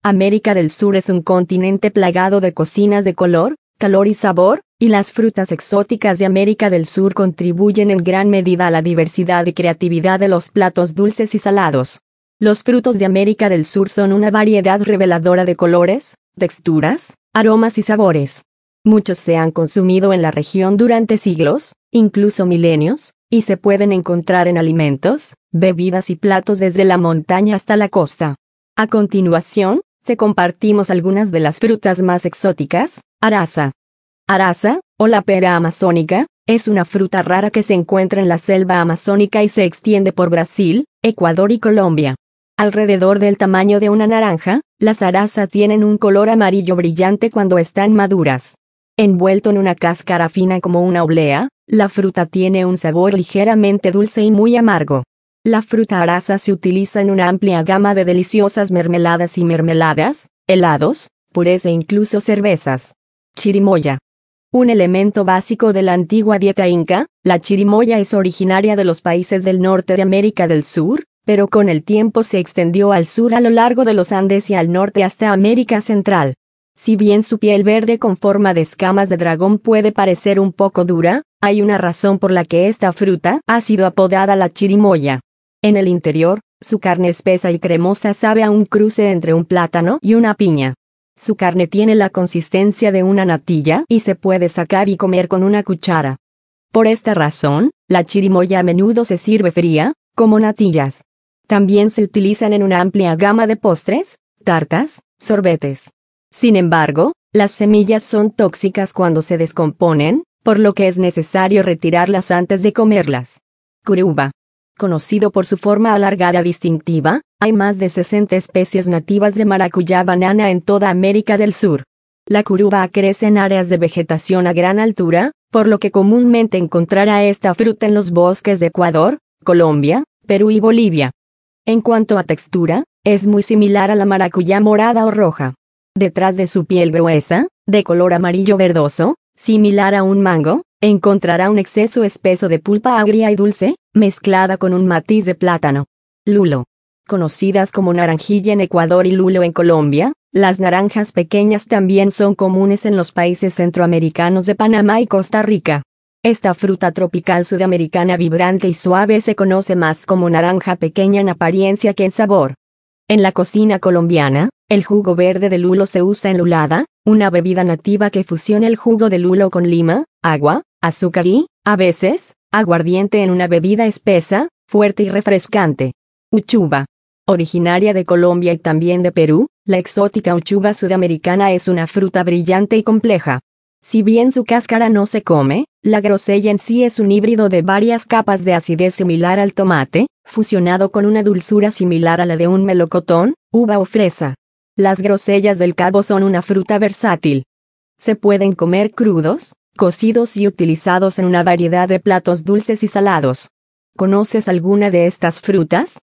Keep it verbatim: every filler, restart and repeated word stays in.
América del Sur es un continente plagado de cocinas de color, calor y sabor, y las frutas exóticas de América del Sur contribuyen en gran medida a la diversidad y creatividad de los platos dulces y salados. Los frutos de América del Sur son una variedad reveladora de colores, texturas, aromas y sabores. Muchos se han consumido en la región durante siglos, incluso milenios, y se pueden encontrar en alimentos, bebidas y platos desde la montaña hasta la costa. A continuación, te compartimos algunas de las frutas más exóticas. Araza. Araza, o la pera amazónica, es una fruta rara que se encuentra en la selva amazónica y se extiende por Brasil, Ecuador y Colombia. Alrededor del tamaño de una naranja, las arazas tienen un color amarillo brillante cuando están maduras. Envuelto en una cáscara fina como una oblea, la fruta tiene un sabor ligeramente dulce y muy amargo. La fruta araza se utiliza en una amplia gama de deliciosas mermeladas y mermeladas, helados, purés e incluso cervezas. Chirimoya. Un elemento básico de la antigua dieta inca, la chirimoya es originaria de los países del norte de América del Sur, pero con el tiempo se extendió al sur a lo largo de los Andes y al norte hasta América Central. Si bien su piel verde con forma de escamas de dragón puede parecer un poco dura, hay una razón por la que esta fruta ha sido apodada la chirimoya. En el interior, su carne espesa y cremosa sabe a un cruce entre un plátano y una piña. Su carne tiene la consistencia de una natilla y se puede sacar y comer con una cuchara. Por esta razón, la chirimoya a menudo se sirve fría, como natillas. También se utilizan en una amplia gama de postres, tartas, sorbetes. Sin embargo, las semillas son tóxicas cuando se descomponen, por lo que es necesario retirarlas antes de comerlas. Curuba. Conocido por su forma alargada distintiva, hay más de sesenta especies nativas de maracuyá banana en toda América del Sur. La curuba crece en áreas de vegetación a gran altura, por lo que comúnmente encontrará esta fruta en los bosques de Ecuador, Colombia, Perú y Bolivia. En cuanto a textura, es muy similar a la maracuyá morada o roja. Detrás de su piel gruesa, de color amarillo verdoso, similar a un mango, encontrará un exceso espeso de pulpa agria y dulce, mezclada con un matiz de plátano. Lulo. Conocidas como naranjilla en Ecuador y lulo en Colombia, las naranjas pequeñas también son comunes en los países centroamericanos de Panamá y Costa Rica. Esta fruta tropical sudamericana vibrante y suave se conoce más como naranja pequeña en apariencia que en sabor. En la cocina colombiana, el jugo verde de lulo se usa en lulada, una bebida nativa que fusiona el jugo de lulo con lima, agua, azúcar y, a veces, aguardiente en una bebida espesa, fuerte y refrescante. Uchuva. Originaria de Colombia y también de Perú, la exótica uchuva sudamericana es una fruta brillante y compleja. Si bien su cáscara no se come, la grosella en sí es un híbrido de varias capas de acidez similar al tomate, fusionado con una dulzura similar a la de un melocotón, uva o fresa. Las grosellas del Cabo son una fruta versátil. Se pueden comer crudos, cocidos y utilizados en una variedad de platos dulces y salados. ¿Conoces alguna de estas frutas?